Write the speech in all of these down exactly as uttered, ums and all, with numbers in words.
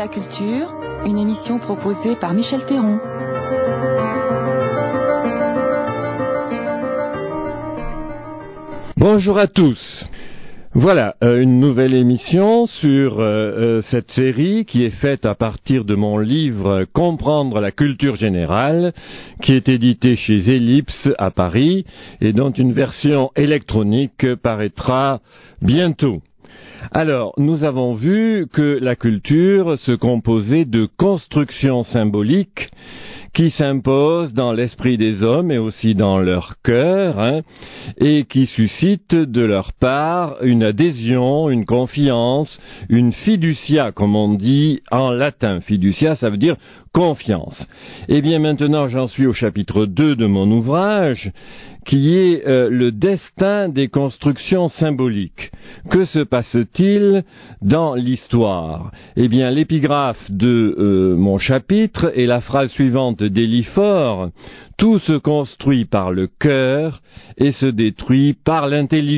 la culture, une émission proposée par Michel Théron. Bonjour à tous. Voilà, euh, une nouvelle émission sur euh, euh, cette série qui est faite à partir de mon livre « Comprendre la culture générale » qui est édité chez Ellipse à Paris et dont une version électronique paraîtra bientôt. Alors, nous avons vu que la culture se composait de constructions symboliques qui s'imposent dans l'esprit des hommes et aussi dans leur cœur, hein, et qui suscitent de leur part une adhésion, une confiance, une fiducia, comme on dit en latin. Fiducia, ça veut dire confiance. Eh bien, maintenant, j'en suis au chapitre deux de mon ouvrage, qui est euh, le destin des constructions symboliques. Que se passe-t-il dans l'histoire? Eh bien, l'épigraphe de euh, mon chapitre est la phrase suivante d'Éliphore: « Tout se construit par le cœur et se détruit par l'intelligence ».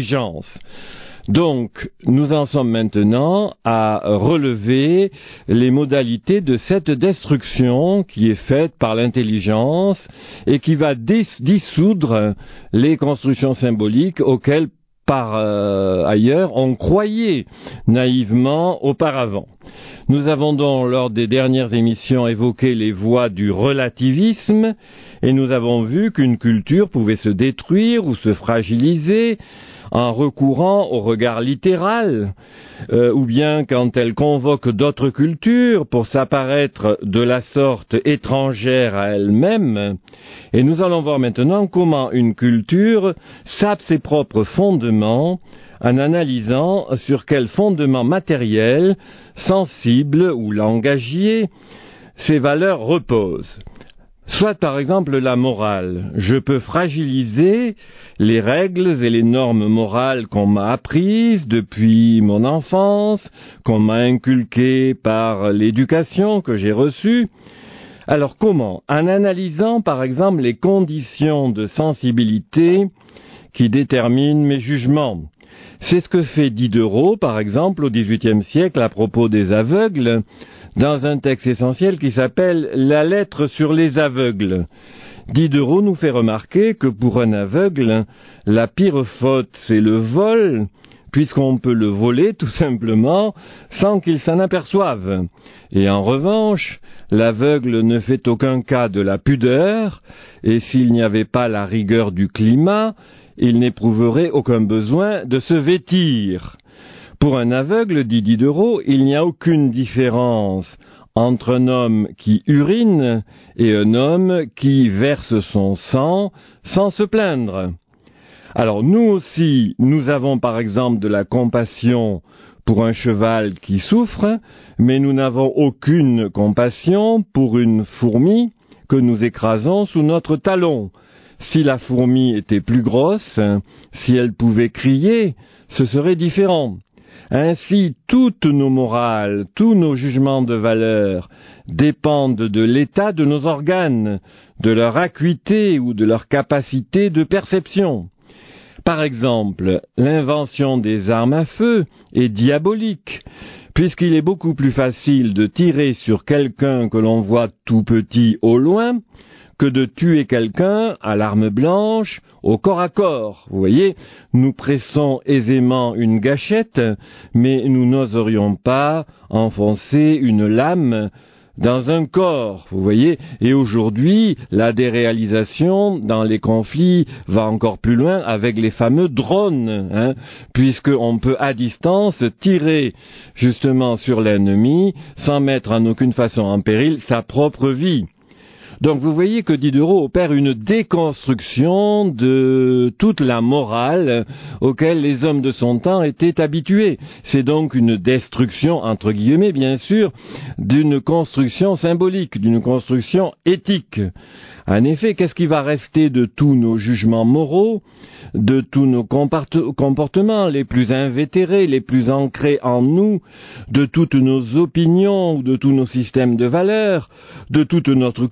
Donc, nous en sommes maintenant à relever les modalités de cette destruction qui est faite par l'intelligence et qui va dis- dissoudre les constructions symboliques auxquelles, par euh, ailleurs, on croyait naïvement auparavant. Nous avons donc, lors des dernières émissions, évoqué les voies du relativisme et nous avons vu qu'une culture pouvait se détruire ou se fragiliser en recourant au regard littéral, euh, ou bien quand elle convoque d'autres cultures pour s'apparaître de la sorte étrangère à elle-même. Et nous allons voir maintenant comment une culture sape ses propres fondements en analysant sur quels fondements matériels, sensibles ou langagiers ces valeurs reposent. Soit par exemple la morale. Je peux fragiliser les règles et les normes morales qu'on m'a apprises depuis mon enfance, qu'on m'a inculquées par l'éducation que j'ai reçue. Alors comment? En analysant par exemple les conditions de sensibilité qui déterminent mes jugements. C'est ce que fait Diderot par exemple au dix-huitième siècle à propos des aveugles, dans un texte essentiel qui s'appelle « La lettre sur les aveugles ». Diderot nous fait remarquer que pour un aveugle, la pire faute, c'est le vol, puisqu'on peut le voler tout simplement sans qu'il s'en aperçoive. Et en revanche, l'aveugle ne fait aucun cas de la pudeur, et s'il n'y avait pas la rigueur du climat, il n'éprouverait aucun besoin de se vêtir. Pour un aveugle, dit Diderot, il n'y a aucune différence entre un homme qui urine et un homme qui verse son sang sans se plaindre. Alors nous aussi, nous avons par exemple de la compassion pour un cheval qui souffre, mais nous n'avons aucune compassion pour une fourmi que nous écrasons sous notre talon. Si la fourmi était plus grosse, si elle pouvait crier, ce serait différent. Ainsi, toutes nos morales, tous nos jugements de valeur dépendent de l'état de nos organes, de leur acuité ou de leur capacité de perception. Par exemple, l'invention des armes à feu est diabolique, puisqu'il est beaucoup plus facile de tirer sur quelqu'un que l'on voit tout petit au loin que de tuer quelqu'un à l'arme blanche, au corps à corps. Vous voyez, nous pressons aisément une gâchette, mais nous n'oserions pas enfoncer une lame dans un corps, vous voyez. Et aujourd'hui, la déréalisation dans les conflits va encore plus loin avec les fameux drones, hein, puisqu'on peut à distance tirer justement sur l'ennemi sans mettre en aucune façon en péril sa propre vie. Donc vous voyez que Diderot opère une déconstruction de toute la morale auquel les hommes de son temps étaient habitués. C'est donc une destruction, entre guillemets bien sûr, d'une construction symbolique, d'une construction éthique. En effet, qu'est-ce qui va rester de tous nos jugements moraux, de tous nos comportements les plus invétérés, les plus ancrés en nous, de toutes nos opinions ou de tous nos systèmes de valeurs, de toute notre culture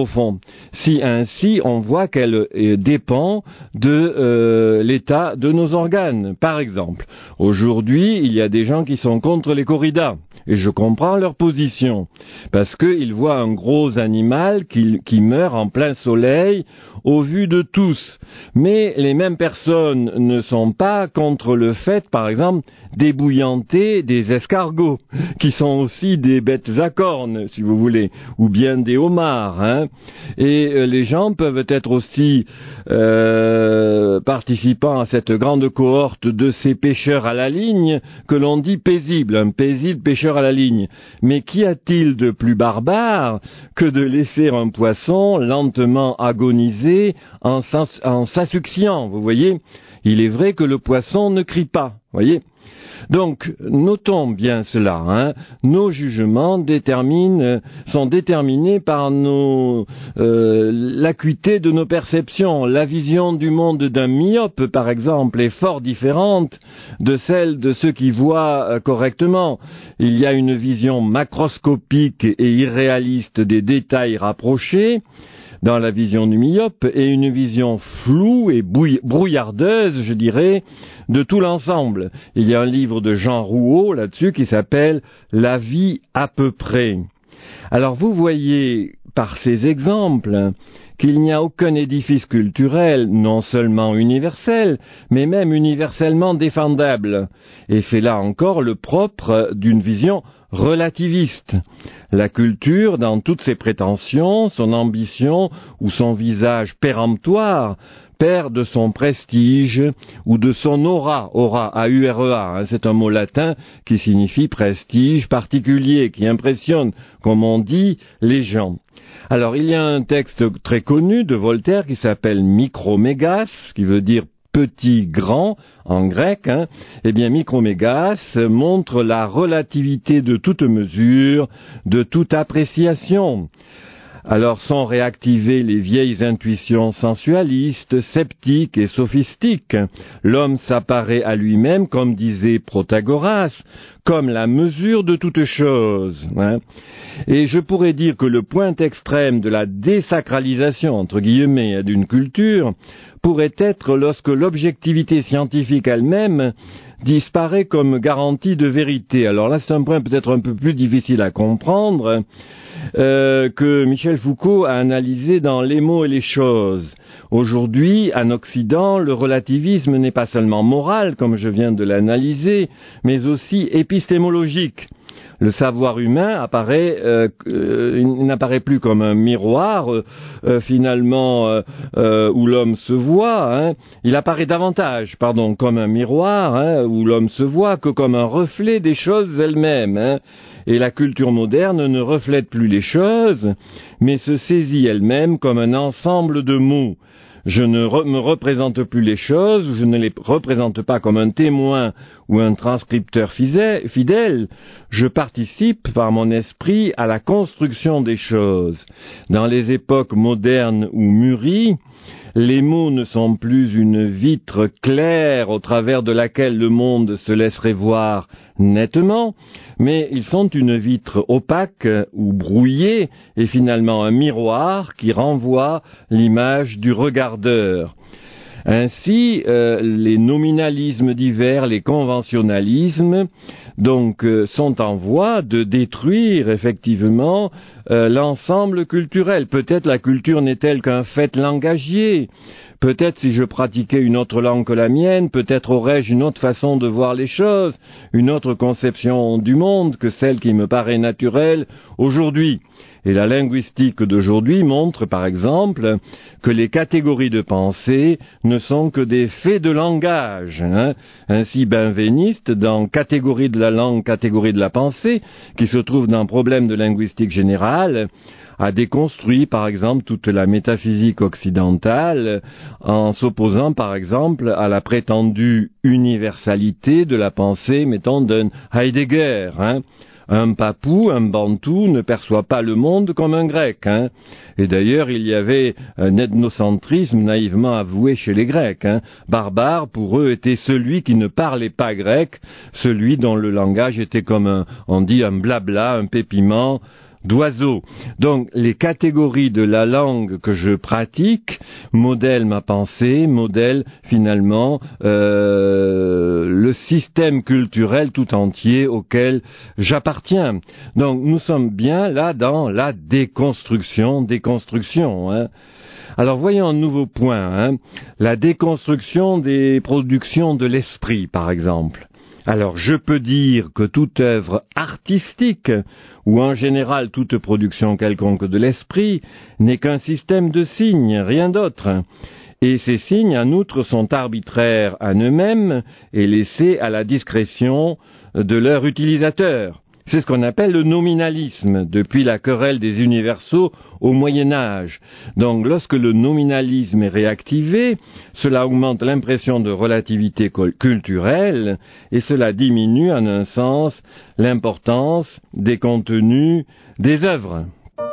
au fond, si ainsi on voit qu'elle euh, dépend de euh, l'état de nos organes. Par exemple, aujourd'hui, il y a des gens qui sont contre les corridas. Et je comprends leur position, parce qu'ils voient un gros animal qui, qui meurt en plein soleil au vu de tous. Mais les mêmes personnes ne sont pas contre le fait, par exemple, d'ébouillanter des escargots, qui sont aussi des bêtes à cornes, si vous voulez, ou bien des homards. Hein. Et euh, les gens peuvent être aussi euh, participants à cette grande cohorte de ces pêcheurs à la ligne, que l'on dit paisible, un paisible pêcheur à la ligne. Mais qu'y a-t-il de plus barbare que de laisser un poisson lentement agoniser en, en s'asphyxiant, vous voyez? Il est vrai que le poisson ne crie pas, voyez? Donc, notons bien cela, hein. Nos jugements déterminent, sont déterminés par nos, euh, l'acuité de nos perceptions. La vision du monde d'un myope, par exemple, est fort différente de celle de ceux qui voient euh, correctement. Il y a une vision macroscopique et irréaliste des détails rapprochés dans la vision du myope, et une vision floue et brouillardeuse, je dirais, de tout l'ensemble. Il y a un livre de Jean Rouault là-dessus qui s'appelle « La vie à peu près ». Alors vous voyez par ces exemples qu'il n'y a aucun édifice culturel, non seulement universel, mais même universellement défendable. Et c'est là encore le propre d'une vision relativiste. La culture, dans toutes ses prétentions, son ambition ou son visage péremptoire, perd de son prestige ou de son aura, aura, A U R E A, hein, c'est un mot latin qui signifie prestige particulier, qui impressionne, comme on dit, les gens. Alors, il y a un texte très connu de Voltaire qui s'appelle Micromégas, qui veut dire petit, grand, en grec, hein. Eh bien, Micromégas montre la relativité de toute mesure, de toute appréciation. Alors sont réactivées les vieilles intuitions sensualistes, sceptiques et sophistiques. L'homme s'apparaît à lui-même, comme disait Protagoras, comme la mesure de toute chose. Hein. Et je pourrais dire que le point extrême de la désacralisation, entre guillemets, d'une culture, pourrait être lorsque l'objectivité scientifique elle-même disparaît comme garantie de vérité. Alors là, c'est un point peut-être un peu plus difficile à comprendre, euh, que Michel Foucault a analysé dans Les mots et les choses. Aujourd'hui, en Occident, le relativisme n'est pas seulement moral, comme je viens de l'analyser, mais aussi épistémologique. Le savoir humain apparaît, euh, euh, il n'apparaît plus comme un miroir, euh, euh, finalement, euh, euh, où l'homme se voit. Hein. Il apparaît davantage, pardon, comme un miroir, hein, où l'homme se voit, que comme un reflet des choses elles-mêmes. Hein. Et la culture moderne ne reflète plus les choses, mais se saisit elle-même comme un ensemble de mots. Je ne re- me représente plus les choses, je ne les représente pas comme un témoin ou un transcripteur fidèle, je participe par mon esprit à la construction des choses. Dans les époques modernes ou mûries, les mots ne sont plus une vitre claire au travers de laquelle le monde se laisserait voir nettement, mais ils sont une vitre opaque ou brouillée et finalement un miroir qui renvoie l'image du regardeur. Ainsi, euh, les nominalismes divers, les conventionnalismes, donc, euh, sont en voie de détruire effectivement euh, l'ensemble culturel. Peut-être la culture n'est-elle qu'un fait langagier. Peut-être si je pratiquais une autre langue que la mienne, peut-être aurais-je une autre façon de voir les choses, une autre conception du monde que celle qui me paraît naturelle aujourd'hui. Et la linguistique d'aujourd'hui montre, par exemple, que les catégories de pensée ne sont que des faits de langage. Hein. Ainsi, Benveniste, dans Catégorie de la langue, catégorie de la pensée, qui se trouve dans Problème de linguistique générale, a déconstruit, par exemple, toute la métaphysique occidentale en s'opposant, par exemple, à la prétendue universalité de la pensée, mettons, d'un Heidegger. Hein. Un papou, un bantou ne perçoit pas le monde comme un grec. Hein. Et d'ailleurs, il y avait un ethnocentrisme naïvement avoué chez les Grecs. Hein. Barbare, pour eux, était celui qui ne parlait pas grec, celui dont le langage était comme un, on dit, un blabla, un pépiment, d'oiseaux. Donc les catégories de la langue que je pratique modèlent ma pensée, modèlent finalement euh, le système culturel tout entier auquel j'appartiens. Donc nous sommes bien là dans la déconstruction, déconstruction, hein. Alors voyons un nouveau point, hein, la déconstruction des productions de l'esprit, par exemple. Alors je peux dire que toute œuvre artistique, ou en général toute production quelconque de l'esprit, n'est qu'un système de signes, rien d'autre. Et ces signes, en outre, sont arbitraires en eux-mêmes et laissés à la discrétion de leur utilisateur. C'est ce qu'on appelle le nominalisme, depuis la querelle des universaux au Moyen-Âge. Donc, lorsque le nominalisme est réactivé, cela augmente l'impression de relativité culturelle et cela diminue, en un sens, l'importance des contenus des œuvres.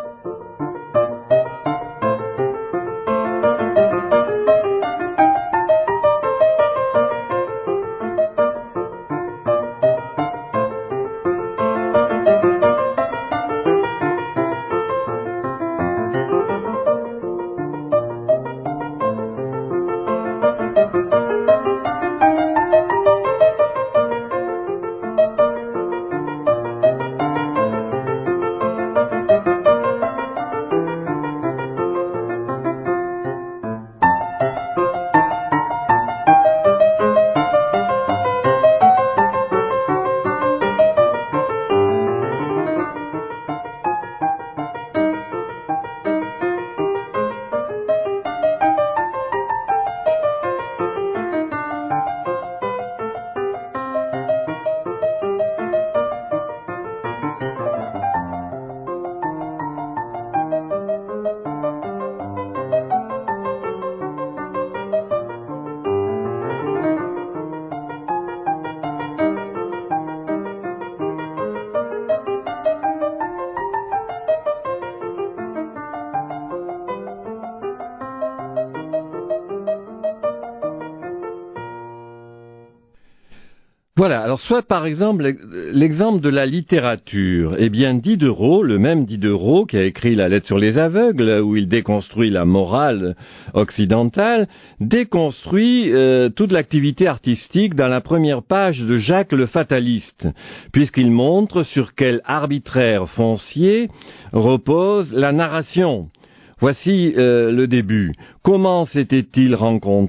Voilà, alors soit par exemple l'exemple de la littérature, eh bien Diderot, le même Diderot qui a écrit la lettre sur les aveugles, où il déconstruit la morale occidentale, déconstruit euh, toute l'activité artistique dans la première page de Jacques le Fataliste, puisqu'il montre sur quel arbitraire foncier repose la narration. Voici euh, le début. Comment s'étaient-ils rencontrés ?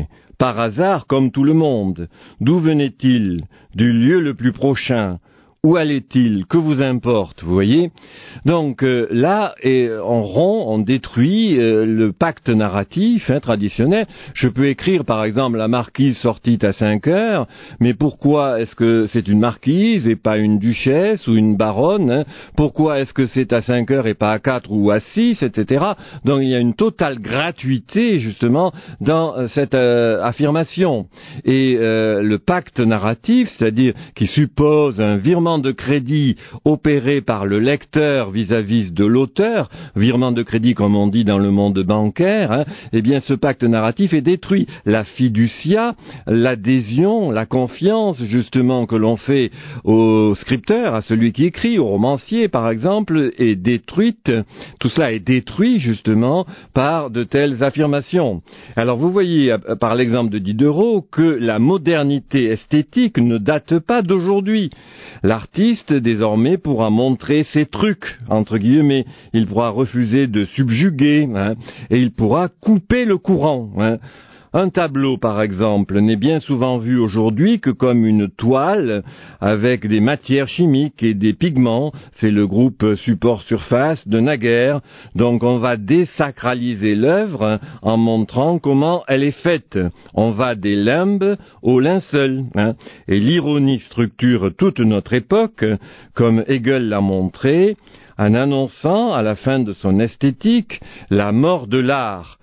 Par hasard, comme tout le monde. D'où venait-il? Du lieu le plus prochain. Où allait-il? Que vous importe, vous voyez? Donc euh, là, et, on rompt, on détruit euh, le pacte narratif hein, traditionnel. Je peux écrire, par exemple, la marquise sortit à cinq heures, mais pourquoi est-ce que c'est une marquise et pas une duchesse ou une baronne hein? Pourquoi est-ce que c'est à cinq heures et pas à quatre ou à six, et cetera. Donc il y a une totale gratuité, justement, dans euh, cette euh, affirmation. Et euh, le pacte narratif, c'est-à-dire qui suppose un virement de crédit opéré par le lecteur vis-à-vis de l'auteur, virement de crédit comme on dit dans le monde bancaire, hein, eh bien ce pacte narratif est détruit. La fiducia, l'adhésion, la confiance justement que l'on fait au scripteur, à celui qui écrit, au romancier par exemple, est détruite. Tout cela est détruit justement par de telles affirmations. Alors vous voyez par l'exemple de Diderot que la modernité esthétique ne date pas d'aujourd'hui. L'artiste, désormais, pourra montrer ses trucs, entre guillemets. Il pourra refuser de subjuguer, hein, et il pourra couper le courant, hein. Un tableau, par exemple, n'est bien souvent vu aujourd'hui que comme une toile avec des matières chimiques et des pigments. C'est le groupe support-surface de naguère. Donc on va désacraliser l'œuvre en montrant comment elle est faite. On va des limbes au linceul. Hein. Et l'ironie structure toute notre époque, comme Hegel l'a montré, en annonçant, à la fin de son esthétique, la mort de l'art.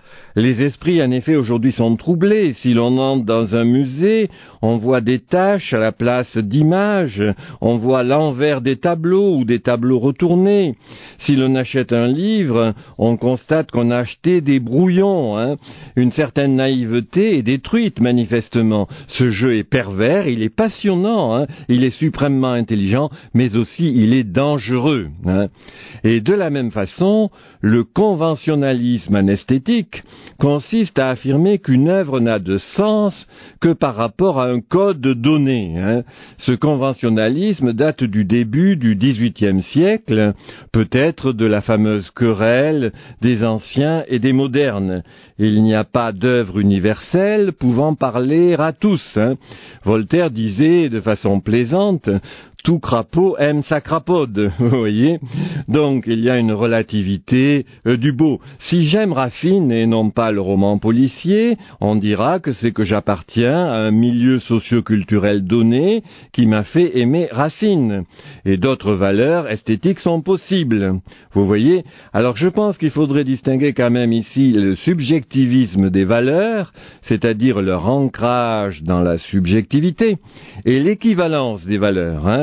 Les esprits, en effet, aujourd'hui sont troublés. Si l'on entre dans un musée, on voit des taches à la place d'images, on voit l'envers des tableaux ou des tableaux retournés. Si l'on achète un livre, on constate qu'on a acheté des brouillons. Hein. Une certaine naïveté est détruite, manifestement. Ce jeu est pervers, il est passionnant, hein. Il est suprêmement intelligent, mais aussi il est dangereux. Hein. Et de la même façon, le conventionnalisme anesthétique consiste à affirmer qu'une œuvre n'a de sens que par rapport à un code donné. Hein. Ce conventionnalisme date du début du dix-huitième siècle, peut-être de la fameuse querelle des anciens et des modernes. Il n'y a pas d'œuvre universelle pouvant parler à tous. Hein. Voltaire disait de façon plaisante: tout crapaud aime sa crapaude, vous voyez. Donc il y a une relativité euh, du beau. Si j'aime Racine et non pas le roman policier, on dira que c'est que j'appartiens à un milieu socio-culturel donné qui m'a fait aimer Racine. Et d'autres valeurs esthétiques sont possibles, vous voyez. Alors je pense qu'il faudrait distinguer quand même ici le subjectivisme des valeurs, c'est-à-dire leur ancrage dans la subjectivité, et l'équivalence des valeurs, hein.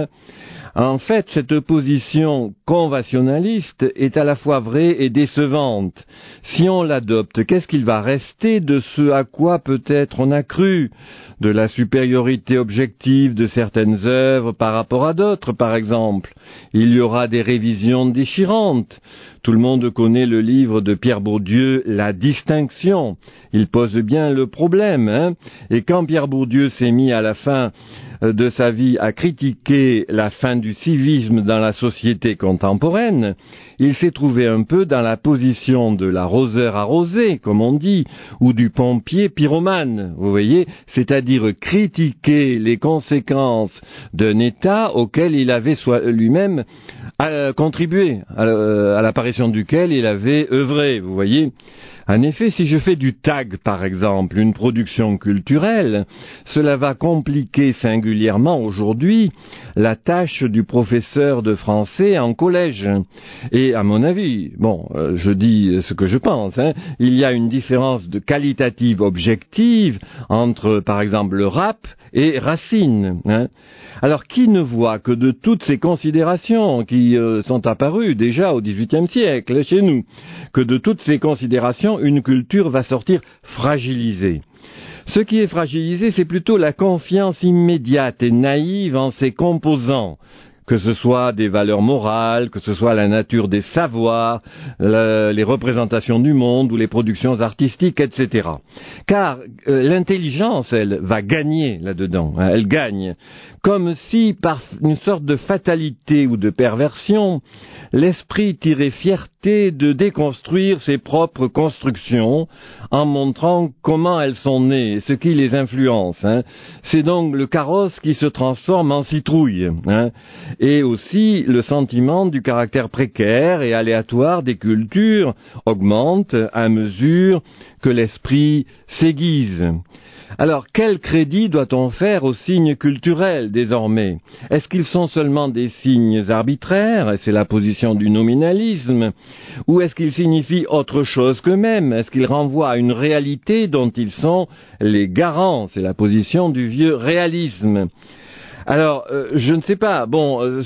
En fait, cette position conventionnaliste est à la fois vraie et décevante. Si on l'adopte, qu'est-ce qu'il va rester de ce à quoi peut-être on a cru? De la supériorité objective de certaines œuvres par rapport à d'autres, par exemple. Il y aura des révisions déchirantes. Tout le monde connaît le livre de Pierre Bourdieu, La distinction. Il pose bien le problème, hein. Et quand Pierre Bourdieu s'est mis à la fin de sa vie à critiquer la fin du civisme dans la société contemporaine, il s'est trouvé un peu dans la position de l'arroseur arrosé, comme on dit, ou du pompier pyromane, vous voyez, c'est-à-dire critiquer les conséquences d'un état auquel il avait lui-même euh, contribué, à, à l'apparition duquel il avait œuvré, vous voyez. En effet, si je fais du tag, par exemple, une production culturelle, cela va compliquer singulièrement aujourd'hui la tâche du professeur de français en collège. Et à mon avis, bon, euh, je dis ce que je pense, hein, il y a une différence de qualitative objective entre, par exemple, le rap et Racine, hein. Alors, qui ne voit que de toutes ces considérations qui euh, sont apparues déjà au dix-huitième siècle chez nous, que de toutes ces considérations, une culture va sortir fragilisée. Ce qui est fragilisé, c'est plutôt la confiance immédiate et naïve en ses composants, que ce soit des valeurs morales, que ce soit la nature des savoirs, la, les représentations du monde ou les productions artistiques, et cetera. Car euh, l'intelligence, elle, va gagner là-dedans, hein, elle gagne. Comme si, par une sorte de fatalité ou de perversion, l'esprit tirait fierté de déconstruire ses propres constructions en montrant comment elles sont nées et ce qui les influence. Hein. C'est donc le carrosse qui se transforme en citrouille. Hein. Et aussi le sentiment du caractère précaire et aléatoire des cultures augmente à mesure que l'esprit s'aiguise. Alors, quel crédit doit-on faire aux signes culturels désormais? Est-ce qu'ils sont seulement des signes arbitraires, et c'est la position du nominalisme, ou est-ce qu'ils signifient autre chose qu'eux-mêmes? Est-ce qu'ils renvoient à une réalité dont ils sont les garants? C'est la position du vieux réalisme. Alors, euh, je ne sais pas, bon, euh,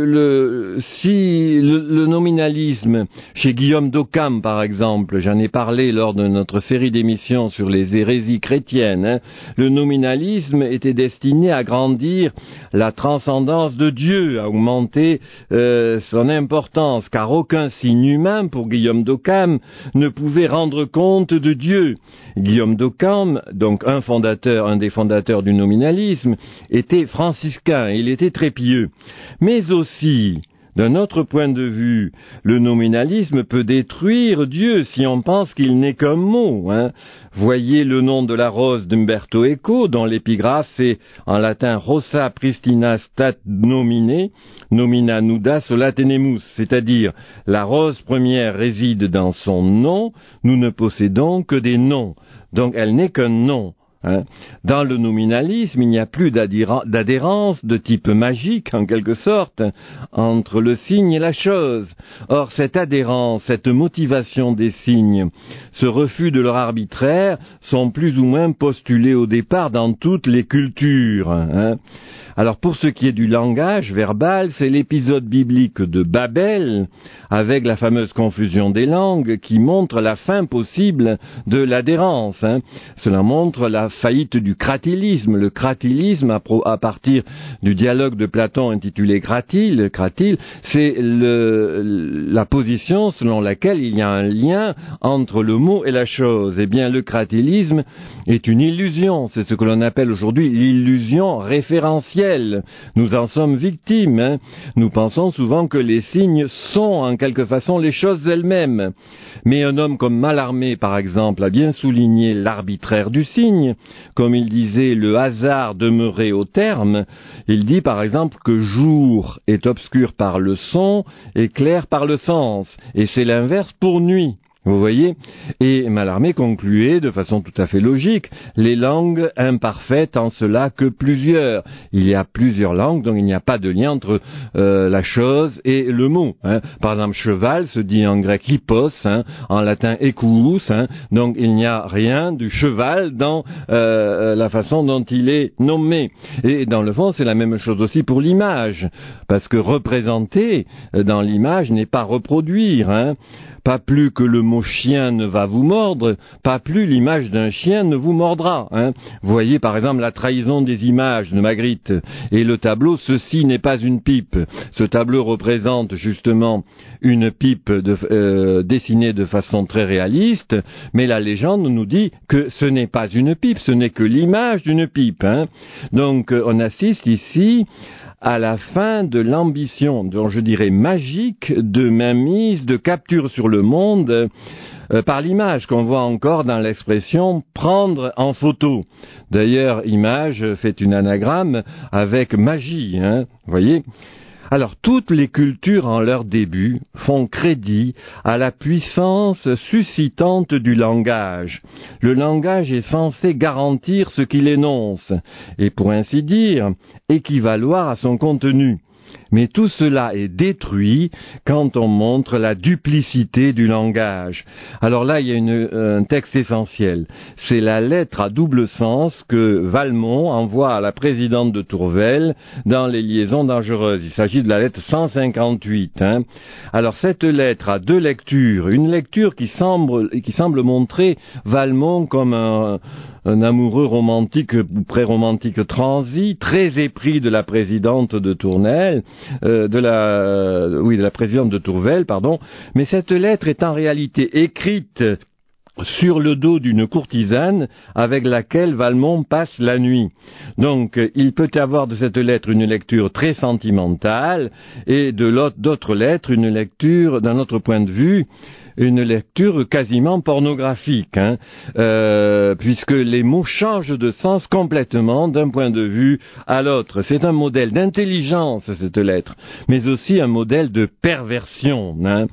le, si le, le nominalisme, chez Guillaume d'Occam par exemple, j'en ai parlé lors de notre série d'émissions sur les hérésies chrétiennes, hein, le nominalisme était destiné à grandir la transcendance de Dieu, à augmenter euh, son importance, car aucun signe humain, pour Guillaume d'Occam, ne pouvait rendre compte de Dieu. Guillaume d'Occam, donc un fondateur, un des fondateurs du nominalisme, était franciscain. Il était très pieux. Mais aussi, d'un autre point de vue, le nominalisme peut détruire Dieu si on pense qu'il n'est qu'un mot. Hein. Voyez le nom de la rose d'Umberto Eco, dont l'épigraphe c'est en latin Rosa pristina stat nomine, nomina nuda sola tenemus, c'est-à-dire la rose première réside dans son nom, nous ne possédons que des noms. Donc elle n'est qu'un nom. Hein. Dans le nominalisme, il n'y a plus d'adhérence de type magique, en quelque sorte, entre le signe et la chose. Or, cette adhérence, cette motivation des signes, ce refus de leur arbitraire, sont plus ou moins postulés au départ dans toutes les cultures. Hein. Alors pour ce qui est du langage verbal, c'est l'épisode biblique de Babel, avec la fameuse confusion des langues, qui montre la fin possible de l'adhérence. Hein. Cela montre la faillite du cratilisme. Le cratilisme, à, pro, à partir du dialogue de Platon intitulé Cratyle, Cratyle, c'est le, la position selon laquelle il y a un lien entre le mot et la chose. Eh bien, le cratilisme est une illusion. C'est ce que l'on appelle aujourd'hui l'illusion référentielle. Nous en sommes victimes. Hein. Nous pensons souvent que les signes sont en quelque façon les choses elles-mêmes. Mais un homme comme Mallarmé, par exemple, a bien souligné l'arbitraire du signe. Comme il disait, le hasard demeurait au terme. Il dit par exemple que jour est obscur par le son et clair par le sens. Et c'est l'inverse pour nuit. Vous voyez? Et Mallarmé concluait de façon tout à fait logique, les langues imparfaites en cela que plusieurs. Il y a plusieurs langues, donc il n'y a pas de lien entre euh, la chose et le mot. Hein. Par exemple, cheval se dit en grec hippos, hein, en latin ekous, hein, donc il n'y a rien du cheval dans euh, la façon dont il est nommé. Et dans le fond, c'est la même chose aussi pour l'image, parce que représenter dans l'image n'est pas reproduire, hein. Pas plus que le mot chien ne va vous mordre, pas plus l'image d'un chien ne vous mordra. Hein. Voyez par exemple la trahison des images de Magritte et le tableau « Ceci n'est pas une pipe ». Ce tableau représente justement une pipe de, euh, dessinée de façon très réaliste, mais la légende nous dit que ce n'est pas une pipe, ce n'est que l'image d'une pipe. Hein. Donc on assiste ici à la fin de l'ambition, dont je dirais magique, de mainmise, de capture sur le monde euh, par l'image qu'on voit encore dans l'expression « prendre en photo ». D'ailleurs, image fait une anagramme avec magie, hein, vous voyez. Alors, toutes les cultures en leur début font crédit à la puissance suscitante du langage. Le langage est censé garantir ce qu'il énonce, et pour ainsi dire, équivaloir à son contenu. Mais tout cela est détruit quand on montre la duplicité du langage. Alors là, il y a une, un texte essentiel. C'est la lettre à double sens que Valmont envoie à la présidente de Tourvel dans les liaisons dangereuses. Il s'agit de la lettre cent cinquante-huit. Hein. Alors cette lettre a deux lectures. Une lecture qui semble, qui semble montrer Valmont comme un... un amoureux romantique ou pré-romantique transi, très épris de la présidente de Tournelle, euh, de la, euh, oui, de la présidente de Tourvel, pardon. Mais cette lettre est en réalité écrite sur le dos d'une courtisane avec laquelle Valmont passe la nuit. Donc, il peut y avoir de cette lettre une lecture très sentimentale et de l'autre, d'autres lettres une lecture, d'un autre point de vue, une lecture quasiment pornographique, hein, euh, puisque les mots changent de sens complètement d'un point de vue à l'autre. C'est un modèle d'intelligence, cette lettre, mais aussi un modèle de perversion, hein.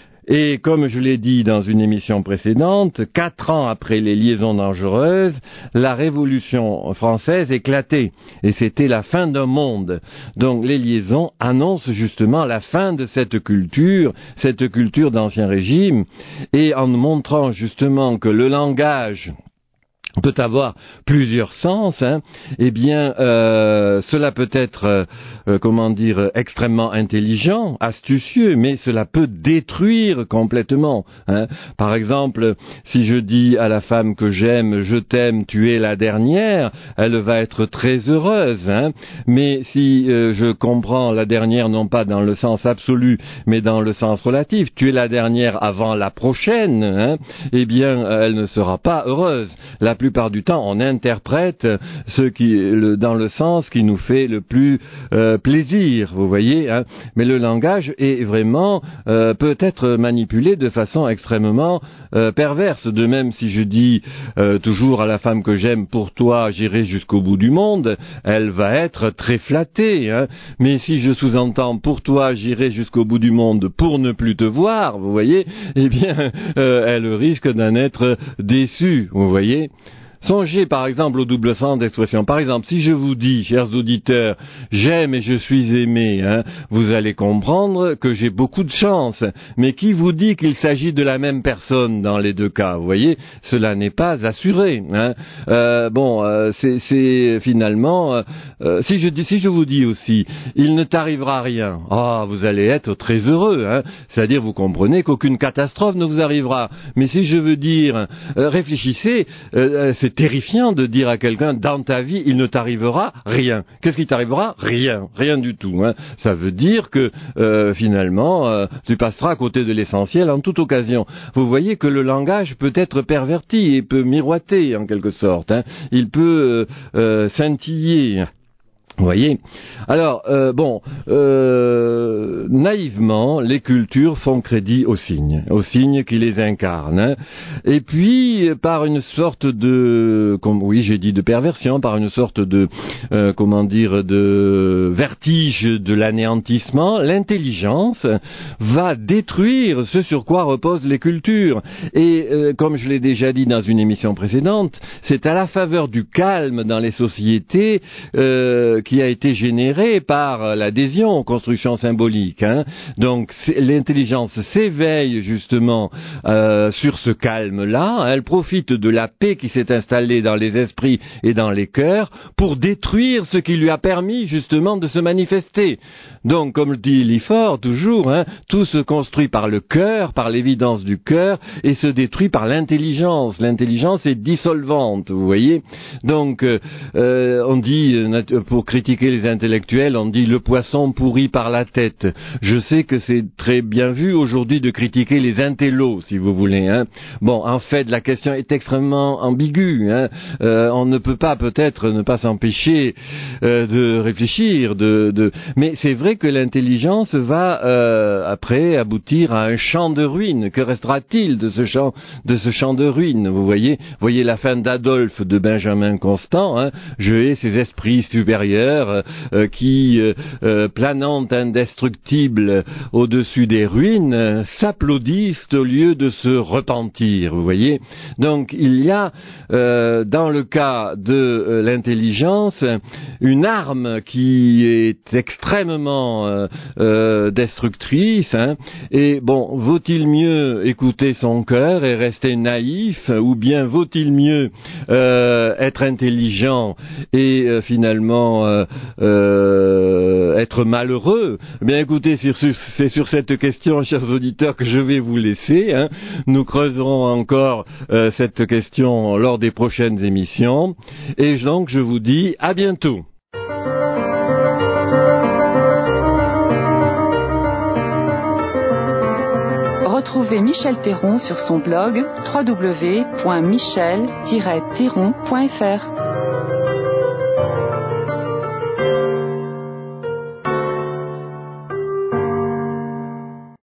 Et comme je l'ai dit dans une émission précédente, quatre ans après les liaisons dangereuses, la Révolution française éclatait. Et c'était la fin d'un monde. Donc les liaisons annoncent justement la fin de cette culture, cette culture d'Ancien Régime, et en montrant justement que le langage peut avoir plusieurs sens, hein, eh bien, euh, cela peut être, euh, comment dire, extrêmement intelligent, astucieux, mais cela peut détruire complètement. Hein. Par exemple, si je dis à la femme que j'aime, je t'aime, tu es la dernière, elle va être très heureuse. Hein. Mais si euh, je comprends la dernière non pas dans le sens absolu, mais dans le sens relatif, tu es la dernière avant la prochaine, hein, eh bien, elle ne sera pas heureuse. La La plupart du temps, on interprète ce qui, le, dans le sens qui nous fait le plus euh, plaisir, vous voyez. Hein. Mais le langage est vraiment euh, peut être manipulé de façon extrêmement euh, perverse. De même, si je dis euh, toujours à la femme que j'aime, pour toi, j'irai jusqu'au bout du monde, elle va être très flattée. Hein. Mais si je sous-entends pour toi, j'irai jusqu'au bout du monde pour ne plus te voir, vous voyez, eh bien, euh, elle risque d'en être déçue, vous voyez. Songez par exemple au double sens d'expression. Par exemple, si je vous dis, chers auditeurs, j'aime et je suis aimé, hein, vous allez comprendre que j'ai beaucoup de chance. Mais qui vous dit qu'il s'agit de la même personne dans les deux cas? Vous voyez, cela n'est pas assuré. Hein. Euh, bon, euh, c'est, c'est finalement, euh, euh, si je dis, si je vous dis aussi, il ne t'arrivera rien. Ah, oh, vous allez être très heureux. Hein. C'est-à-dire, vous comprenez qu'aucune catastrophe ne vous arrivera. Mais si je veux dire, euh, réfléchissez, euh, c'est terrifiant de dire à quelqu'un, dans ta vie, il ne t'arrivera rien. Qu'est-ce qui t'arrivera? Rien. Rien du tout. Hein. Ça veut dire que, euh, finalement, euh, tu passeras à côté de l'essentiel en toute occasion. Vous voyez que le langage peut être perverti et peut miroiter, en quelque sorte. Hein. Il peut euh, euh, scintiller. Vous voyez? Alors, euh, bon, euh, naïvement, les cultures font crédit aux signes, aux signes qui les incarnent. Hein. Et puis, par une sorte de, comme, oui, j'ai dit de perversion, par une sorte de, euh, comment dire, de vertige de l'anéantissement, l'intelligence va détruire ce sur quoi reposent les cultures. Et, euh, comme je l'ai déjà dit dans une émission précédente, c'est à la faveur du calme dans les sociétés euh, qui a été généré par l'adhésion aux constructions symboliques. Hein. Donc l'intelligence s'éveille justement euh, sur ce calme-là, elle profite de la paix qui s'est installée dans les esprits et dans les cœurs pour détruire ce qui lui a permis justement de se manifester. Donc, comme le dit Lyford toujours, hein, tout se construit par le cœur, par l'évidence du cœur, et se détruit par l'intelligence. L'intelligence est dissolvante, vous voyez. Donc, euh, euh, on dit, pour critiquer les intellectuels, on dit le poisson pourri par la tête. Je sais que c'est très bien vu aujourd'hui de critiquer les intellos, si vous voulez. Hein. Bon, en fait, la question est extrêmement ambiguë. Hein. Euh, on ne peut pas peut-être ne pas s'empêcher euh, de réfléchir, de, de... mais c'est vrai que l'intelligence va euh, après aboutir à un champ de ruines. Que restera-t-il de ce champ, de ce champ de ruines? Vous voyez, voyez la fin d'Adolphe de Benjamin Constant. Hein. Je hais ces esprits supérieurs euh, qui, euh, euh, planant indestructibles au-dessus des ruines, euh, s'applaudissent au lieu de se repentir. Vous voyez. Donc il y a euh, dans le cas de euh, l'intelligence une arme qui est extrêmement Euh, euh, destructrice, hein, et bon, vaut-il mieux écouter son cœur et rester naïf, ou bien vaut-il mieux euh, être intelligent et euh, finalement euh, euh, être malheureux? Eh bien écoutez, sur, sur, c'est sur cette question, chers auditeurs, que je vais vous laisser. Hein. Nous creuserons encore euh, cette question lors des prochaines émissions, et donc je vous dis à bientôt. Retrouvez Michel Théron sur son blog w w w point michel tiret théron point f r.